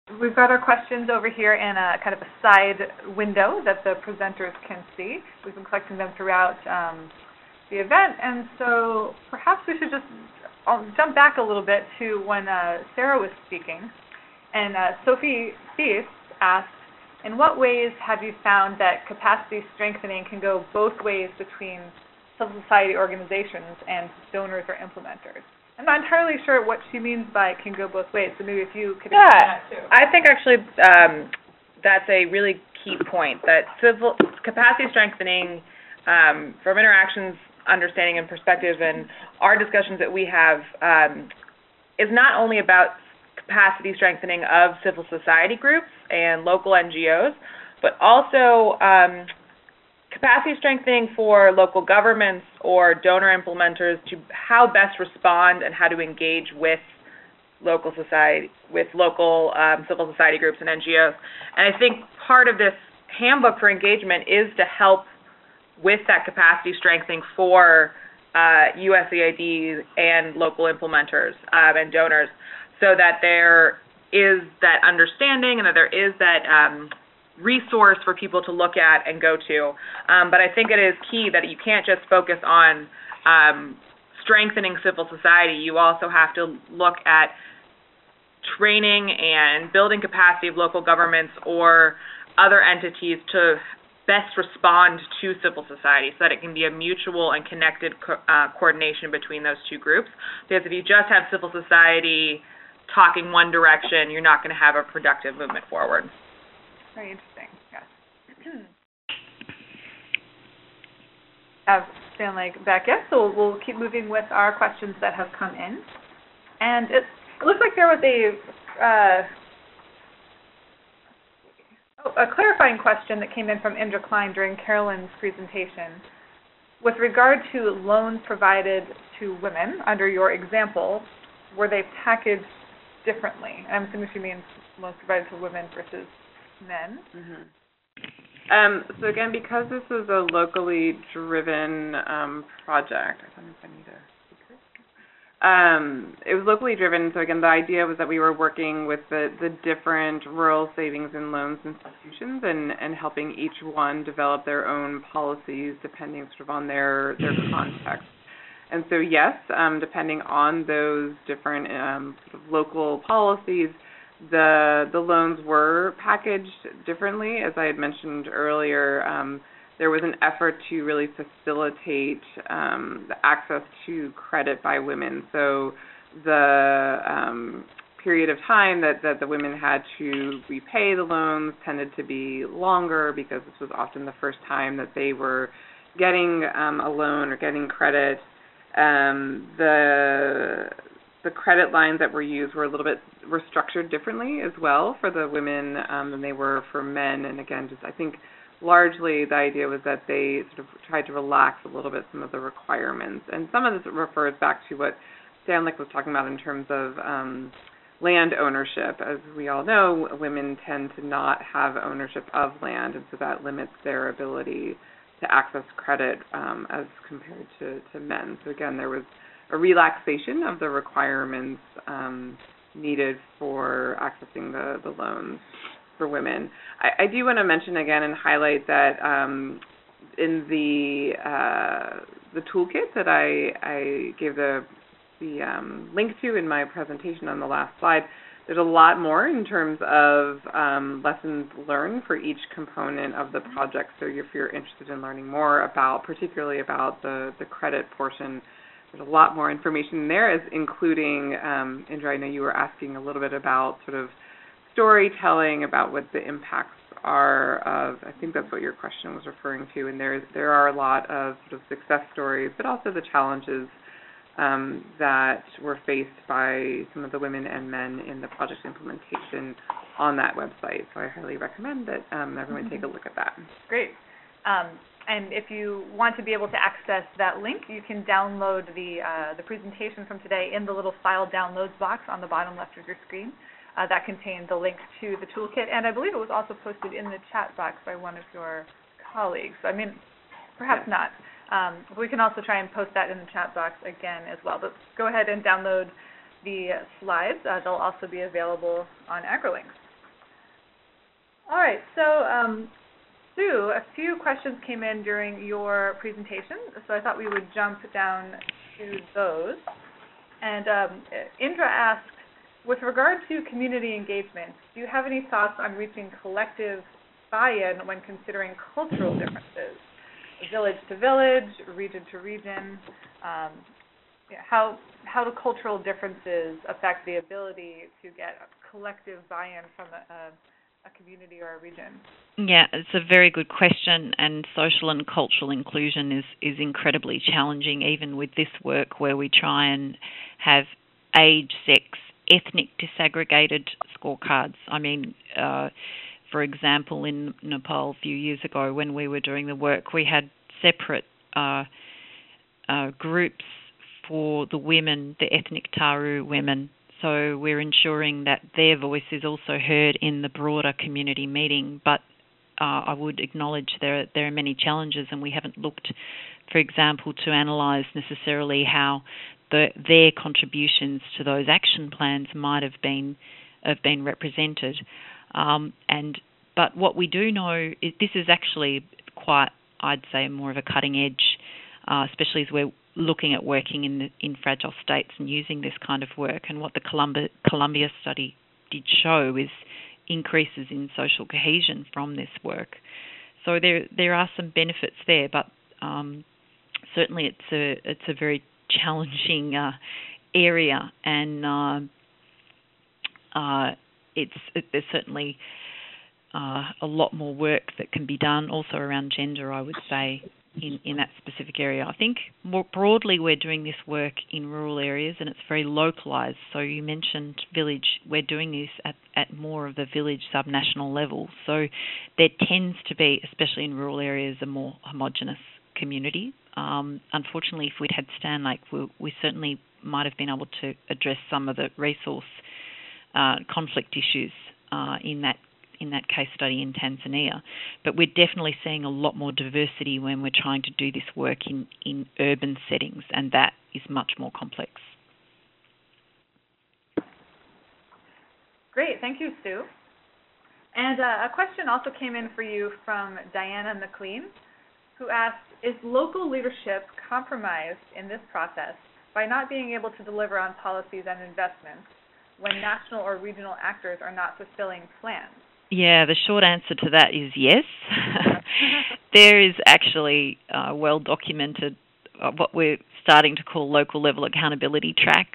we've got our questions over here in a kind of a side window that the presenters can see. We've been collecting them throughout the event, and so perhaps we should just jump back a little bit to when Sarah was speaking. And Sophie Thies asked, in what ways have you found that capacity strengthening can go both ways between civil society organizations and donors or implementers? I'm not entirely sure what she means by can go both ways, so maybe if you could explain that too. I think actually that's a really key point, that civil capacity strengthening from interactions, understanding, and perspective, and our discussions that we have is not only about capacity strengthening of civil society groups and local NGOs, but also capacity strengthening for local governments or donor implementers to how best respond and how to engage with local society, with local civil society groups and NGOs. And I think part of this handbook for engagement is to help with that capacity strengthening for USAID and local implementers and donors, so that there is that understanding and that there is that resource for people to look at and go to. But I think it is key that you can't just focus on strengthening civil society. You also have to look at training and building capacity of local governments or other entities to best respond to civil society, so that it can be a mutual and connected coordination between those two groups. Because if you just have civil society talking one direction, you're not going to have a productive movement forward. Very interesting, yes. Stanley back, yes, so we'll keep moving with our questions that have come in. And it looks like there was a clarifying question that came in from Indra Klein during Carolyn's presentation. With regard to loans provided to women, under your example, were they packaged differently? I'm assuming she means loans provided to women versus men. Mm-hmm. So again, because this is a locally driven project, I don't know if I need to. It was locally driven, so again, the idea was that we were working with the different rural savings and loans institutions and helping each one develop their own policies depending sort of on their context. And so yes, depending on those different sort of local policies, the loans were packaged differently. As I had mentioned earlier, there was an effort to really facilitate the access to credit by women. So the period of time that the women had to repay the loans tended to be longer, because this was often the first time that they were getting a loan or getting credit. The credit lines that were used were were structured differently as well for the women than they were for men. And again, just I think largely the idea was that they sort of tried to relax a little bit some of the requirements. And some of this refers back to what Stanley was talking about in terms of land ownership. As we all know, women tend to not have ownership of land, and so that limits their ability to access credit as compared to men. So again, there was a relaxation of the requirements needed for accessing the loans for women. I do want to mention again and highlight that in the toolkit that I gave the link to in my presentation on the last slide, there's a lot more in terms of lessons learned for each component of the project. So if you're interested in learning more about, particularly about the credit portion, there's a lot more information there, as including, Indra, I know you were asking a little bit about sort of storytelling, about what the impacts are of, I think that's what your question was referring to, and there are a lot of sort of success stories, but also the challenges that were faced by some of the women and men in the project implementation on that website. So I highly recommend that everyone take a look at that. Great. And if you want to be able to access that link, you can download the presentation from today in the little file downloads box on the bottom left of your screen. That contains the link to the toolkit, and I believe it was also posted in the chat box by one of your colleagues. I mean, perhaps not. We can also try and post that in the chat box again as well. But go ahead and download the slides. They'll also be available on AgriLinks. All right, so Sue, a few questions came in during your presentation, so I thought we would jump down to those. And Indra asked, with regard to community engagement, do you have any thoughts on reaching collective buy-in when considering cultural differences, village to village, region to region? How do cultural differences affect the ability to get a collective buy-in from a community or a region? Yeah, it's a very good question, and social and cultural inclusion is incredibly challenging, even with this work where we try and have age, sex, ethnic disaggregated scorecards. I mean, for example, in Nepal a few years ago when we were doing the work, we had separate groups for the women, the ethnic Taru women. So we're ensuring that their voice is also heard in the broader community meeting. But I would acknowledge there are many challenges, and we haven't looked, for example, to analyse necessarily how their contributions to those action plans might have been represented. But what we do know is this is actually quite, I'd say, more of a cutting edge, especially as we're looking at working in fragile states and using this kind of work. And what the Columbia study did show is increases in social cohesion from this work. So there are some benefits there, but certainly it's a very challenging area, and there's certainly a lot more work that can be done also around gender, I would say, in that specific area. I think more broadly we're doing this work in rural areas, and it's very localised. So you mentioned village. We're doing this at more of the village subnational level. So there tends to be, especially in rural areas, a more homogenous community. Unfortunately, if we'd had Stan Lake, we certainly might have been able to address some of the resource conflict issues in that case study in Tanzania. But we're definitely seeing a lot more diversity when we're trying to do this work in urban settings, and that is much more complex. Great, thank you, Sue. And a question also came in for you from Diana McLean, who asked, is local leadership compromised in this process by not being able to deliver on policies and investments when national or regional actors are not fulfilling plans? Yeah, the short answer to that is yes. There is actually well documented what we're starting to call local level accountability trap,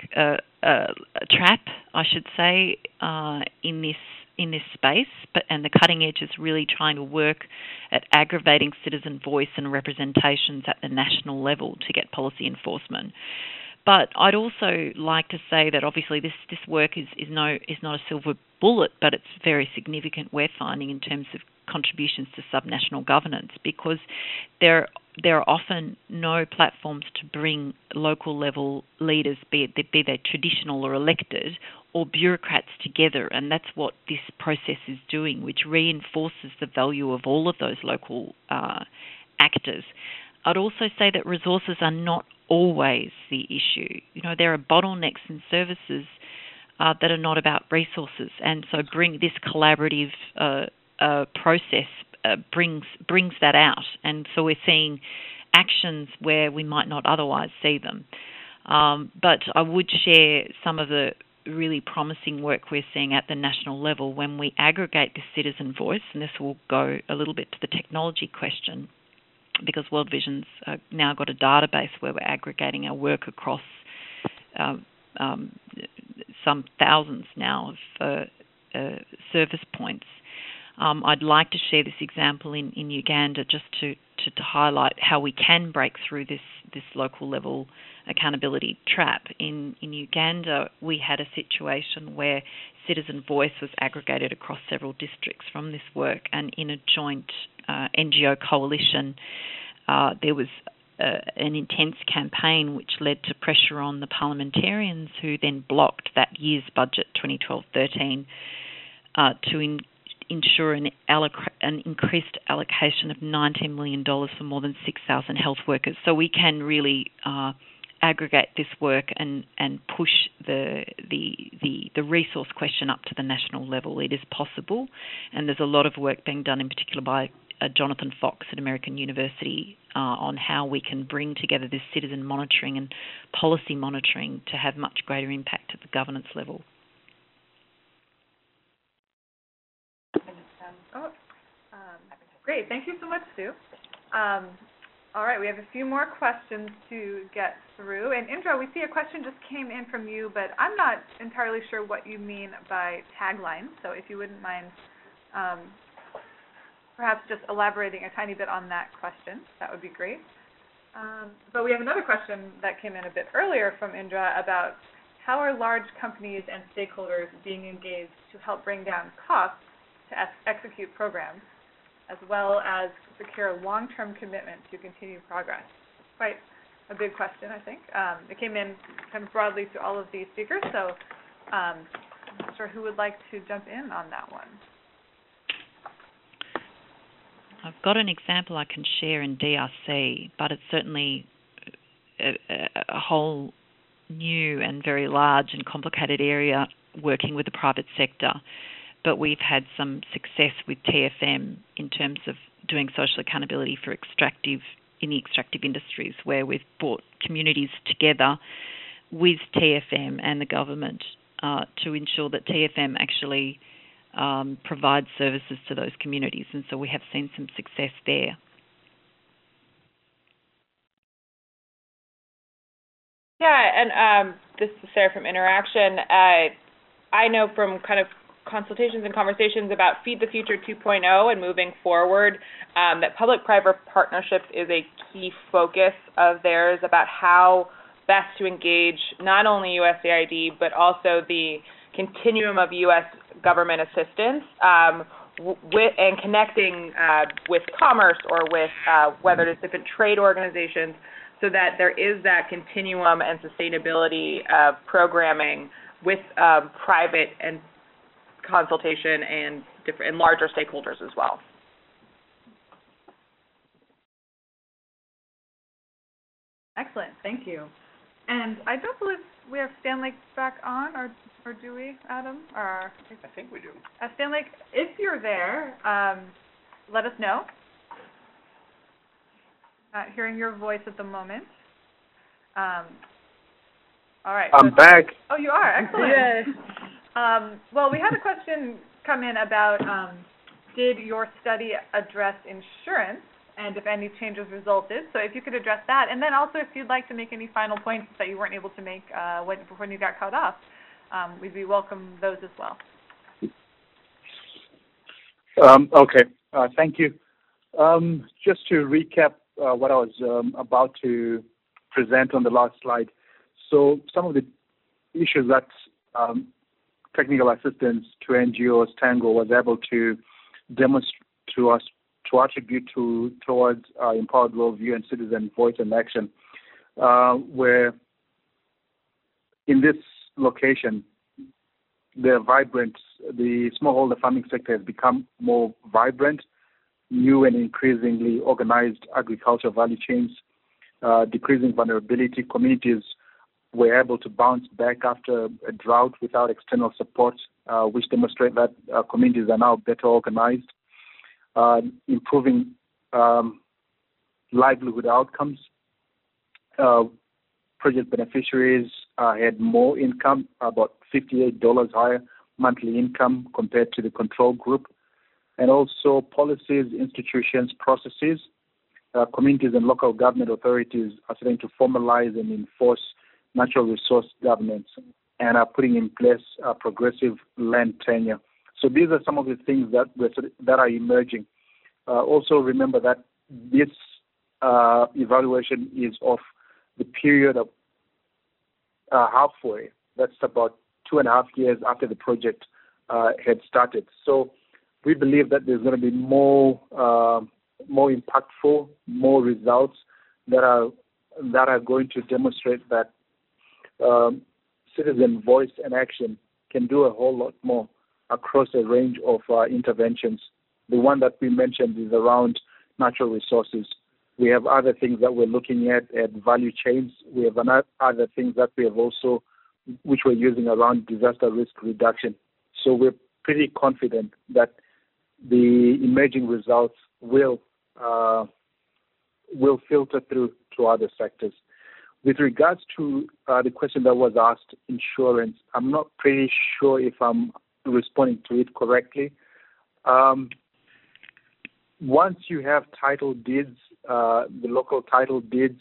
I should say, in this space. And the cutting edge is really trying to work at aggravating citizen voice and representations at the national level to get policy enforcement. But I'd also like to say that obviously this work is not a silver bullet, but it's very significant, we're finding, in terms of contributions to subnational governance, because there are often no platforms to bring local level leaders, be they traditional or elected, or bureaucrats together, and that's what this process is doing, which reinforces the value of all of those local actors. I'd also say that resources are not always the issue. You know, there are bottlenecks in services that are not about resources, and so this collaborative process brings that out, and so we're seeing actions where we might not otherwise see them. But I would share some of the really promising work we're seeing at the national level when we aggregate the citizen voice, and this will go a little bit to the technology question, because World Vision's now got a database where we're aggregating our work across some thousands now of service points. I'd like to share this example in Uganda just to highlight how we can break through this local level accountability trap. In Uganda, we had a situation where citizen voice was aggregated across several districts from this work, and in a joint NGO coalition, there was an intense campaign which led to pressure on the parliamentarians, who then blocked that year's budget, 2012-13, to ensure an increased allocation of $19 million for more than 6,000 health workers. So we can really aggregate this work and push the resource question up to the national level. It is possible, and there's a lot of work being done, in particular by Jonathan Fox at American University, on how we can bring together this citizen monitoring and policy monitoring to have much greater impact at the governance level. Great, thank you so much, Sue. All right, we have a few more questions to get through. And Indra, we see a question just came in from you, but I'm not entirely sure what you mean by tagline. So if you wouldn't mind perhaps just elaborating a tiny bit on that question, that would be great. But we have another question that came in a bit earlier from Indra about how are large companies and stakeholders being engaged to help bring down costs to execute programs, as well as secure a long-term commitment to continue progress? Quite a big question, I think. It came in kind of broadly to all of these speakers, so I'm not sure who would like to jump in on that one. I've got an example I can share in DRC, but it's certainly a whole new and very large and complicated area working with the private sector. But we've had some success with TFM in terms of doing social accountability for in the extractive industries, where we've brought communities together with TFM and the government to ensure that TFM actually provides services to those communities, and so we have seen some success there. Yeah, and this is Sarah from Interaction. I know from kind of consultations and conversations about Feed the Future 2.0 and moving forward, that public-private partnerships is a key focus of theirs about how best to engage not only USAID but also the continuum of U.S. government assistance and connecting with commerce or with whether it's different trade organizations, so that there is that continuum and sustainability of programming with private and consultation and larger stakeholders as well. Excellent, thank you. And I don't believe we have Stanley back on, or do we, Adam? Or I think we do. Stanley, if you're there, let us know. Not hearing your voice at the moment. All right. I'm back. Oh, you are? Excellent. Yes. Well, we had a question come in about did your study address insurance, and if any changes resulted. So if you could address that, and then also if you'd like to make any final points that you weren't able to make when you got caught up, we'd be welcome those as well. Okay, thank you. Just to recap what I was about to present on the last slide. So some of the issues that technical assistance to NGOs, Tango, was able to demonstrate to us to attribute towards empowered worldview and citizen voice and action, where in this location, the smallholder farming sector has become more vibrant, new and increasingly organized agricultural value chains, decreasing vulnerability. Communities were able to bounce back after a drought without external support, which demonstrate that communities are now better organized, improving livelihood outcomes. Project beneficiaries had more income, about $58 higher monthly income compared to the control group. And also policies, institutions, processes, communities and local government authorities are starting to formalize and enforce natural resource governance and are putting in place progressive land tenure. So these are some of the things that are emerging. Also remember that this evaluation is of the period of halfway. That's about 2.5 years after the project had started. So we believe that there's going to be more impactful, more results that are going to demonstrate that citizen voice and action can do a whole lot more across a range of interventions. The one that we mentioned is around natural resources. We have other things that we're looking at value chains. We have other things that we have also, which we're using around disaster risk reduction. So we're pretty confident that the emerging results will filter through to other sectors. With regards to the question that was asked, insurance, I'm not pretty sure if I'm responding to it correctly. Once you have title deeds, the local title deeds,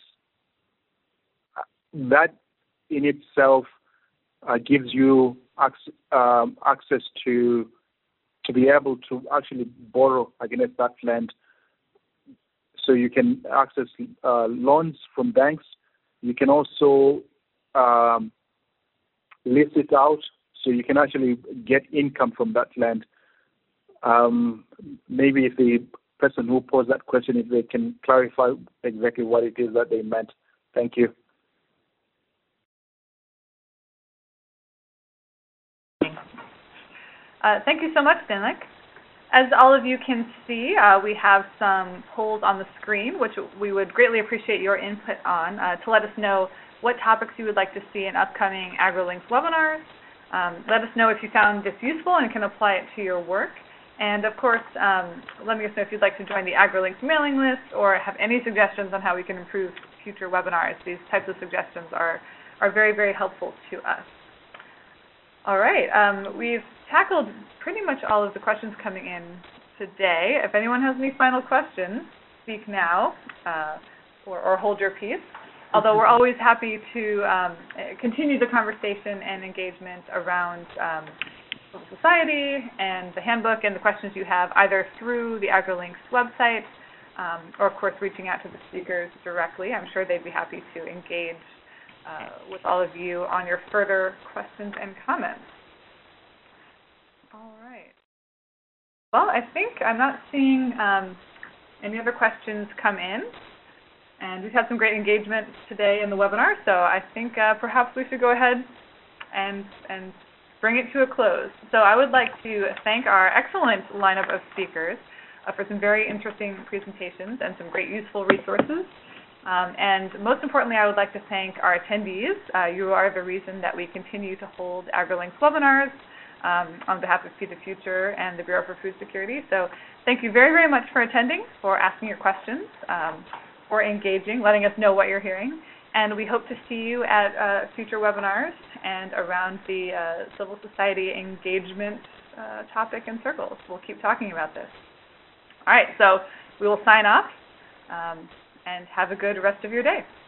that in itself gives you access to be able to actually borrow against that land. So you can access loans from banks. You can also lease it out, so you can actually get income from that land. Maybe if the person who posed that question, if they can clarify exactly what it is that they meant. Thank you. Thank you so much, Dinlik. As all of you can see, we have some polls on the screen, which we would greatly appreciate your input on to let us know what topics you would like to see in upcoming AgriLinks webinars. Let us know if you found this useful and can apply it to your work. And of course, let me know if you'd like to join the AgriLinks mailing list or have any suggestions on how we can improve future webinars. These types of suggestions are very, very helpful to us. All right, we've tackled pretty much all of the questions coming in today. If anyone has any final questions, speak now or hold your peace. Although we're always happy to continue the conversation and engagement around civil society and the handbook and the questions you have either through the AgriLinks website or, of course, reaching out to the speakers directly. I'm sure they'd be happy to engage with all of you on your further questions and comments. All right. Well, I think I'm not seeing any other questions come in, and we've had some great engagement today in the webinar, so I think perhaps we should go ahead and bring it to a close. So I would like to thank our excellent lineup of speakers for some very interesting presentations and some great useful resources. And most importantly, I would like to thank our attendees. You are the reason that we continue to hold AgriLinks webinars on behalf of Feed the Future and the Bureau for Food Security. So thank you very, very much for attending, for asking your questions, for engaging, letting us know what you're hearing. And we hope to see you at future webinars and around the civil society engagement topic and circles. We'll keep talking about this. All right, so we will sign off. And have a good rest of your day.